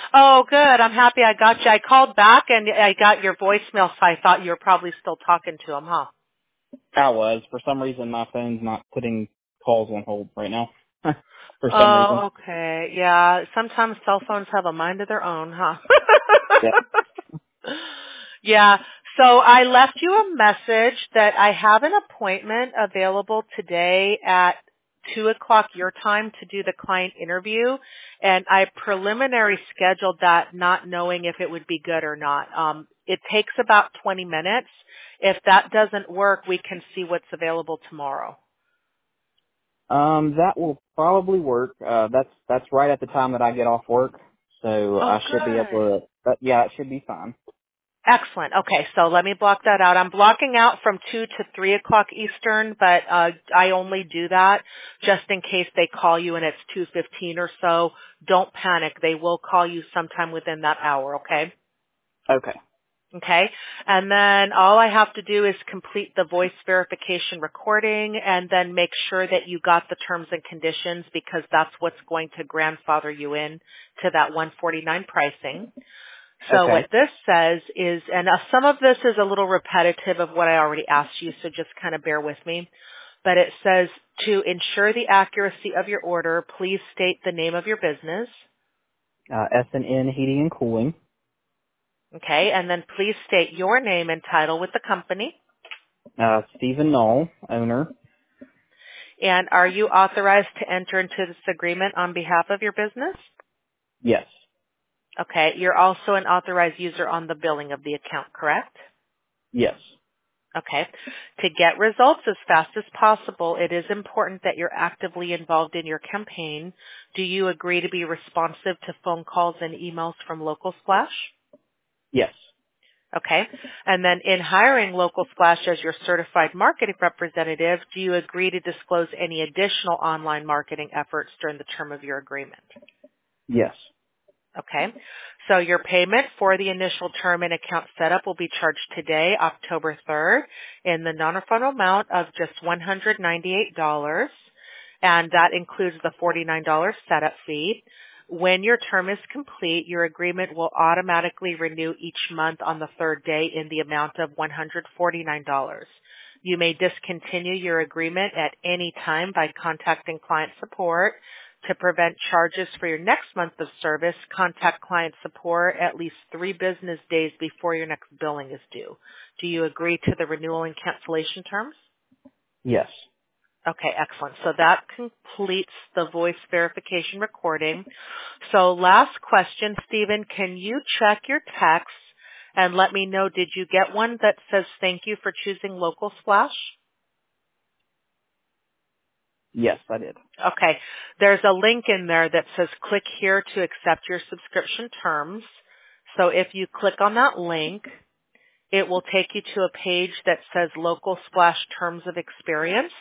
Oh, good. I'm happy I got you. I called back and I got your voicemail, so I thought you were probably still talking to him, huh? I was. For some reason, my phone's not putting calls on hold right now. For some reason. Oh, okay. Yeah, sometimes cell phones have a mind of their own, huh? Yeah. Yeah. So I left you a message that I have an appointment available today at 2 o'clock your time to do the client interview, and I preliminary scheduled that not knowing if it would be good or not. It takes about 20 minutes. If that doesn't work, we can see what's available tomorrow. That will probably work. That's right at the time that I get off work, so Oh, I should be able good. to. But yeah, it should be fine. Excellent. Okay, so let me block that out. I'm blocking out from 2 to 3 o'clock Eastern, but I only do that just in case they call you and it's 2:15 or so. Don't panic. They will call you sometime within that hour, okay? Okay. Okay. And then all I have to do is complete the voice verification recording and then make sure that you got the terms and conditions because that's what's going to grandfather you in to that 149 pricing. So what Okay. this says is, and some of this is a little repetitive of what I already asked you, so just kind of bear with me. But it says, to ensure the accuracy of your order, please state the name of your business. S&N Heating and Cooling. Okay, and then please state your name and title with the company. Stephen Knoll, owner. And are you authorized to enter into this agreement on behalf of your business? Yes. Okay, you're also an authorized user on the billing of the account, correct? Yes. Okay. To get results as fast as possible, it is important that you're actively involved in your campaign. Do you agree to be responsive to phone calls and emails from Local Splash? Yes. Okay. And then in hiring Local Splash as your certified marketing representative, do you agree to disclose any additional online marketing efforts during the term of your agreement? Yes. Okay. So your payment for the initial term and account setup will be charged today, October 3rd, in the non-refundable amount of just $198, and that includes the $49 setup fee. When your term is complete, your agreement will automatically renew each month on the third day in the amount of $149. You may discontinue your agreement at any time by contacting client support. To prevent charges for your next month of service, contact client support at least 3 business days before your next billing is due. Do you agree to the renewal and cancellation terms? Yes. Okay, excellent. So that completes the voice verification recording. So last question, Stephen, can you check your text and let me know, did you get one that says thank you for choosing Local Splash? Yes, I did. Okay. There's a link in there that says click here to accept your subscription terms. So if you click on that link, it will take you to a page that says Local Splash Terms of Experience.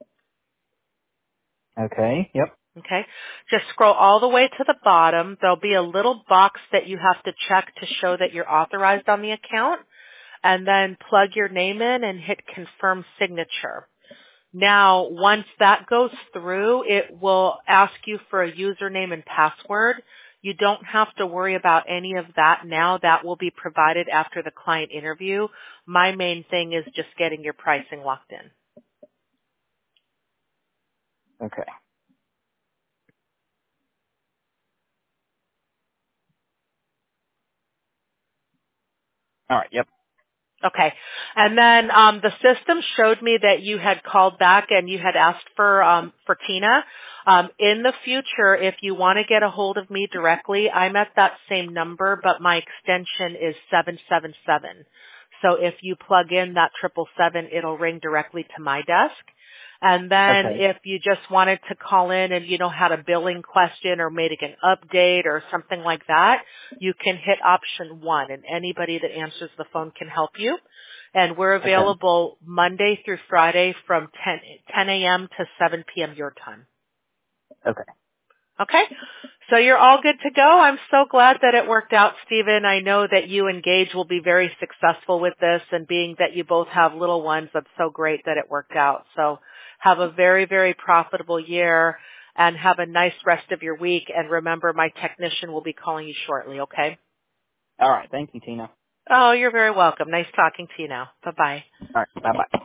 Okay. Yep. Okay. Just scroll all the way to the bottom. There'll be a little box that you have to check to show that you're authorized on the account, and then plug your name in and hit confirm signature. Now, once that goes through, it will ask you for a username and password. You don't have to worry about any of that now. That will be provided after the client interview. My main thing is just getting your pricing locked in. Okay. All right. Yep. Okay. And then the system showed me that you had called back and you had asked for Tina. In the future, if you want to get a hold of me directly, I'm at that same number, but my extension is 777. So if you plug in that 777, it'll ring directly to my desk. And then Okay. if you just wanted to call in and had a billing question or make an update or something like that, you can hit option 1 and anybody that answers the phone can help you. And we're Okay. available Monday through Friday from 10 a.m. to 7 p.m. your time. Okay. Okay? So you're all good to go. I'm so glad that it worked out, Stephen. I know that you and Gage will be very successful with this, and being that you both have little ones, that's so great that it worked out. So have a very, very profitable year. and have a nice rest of your week. And remember, my technician will be calling you shortly, okay? All right. Thank you, Tina. Oh, you're very welcome. Nice talking to you now. Bye-bye. All right. Bye-bye.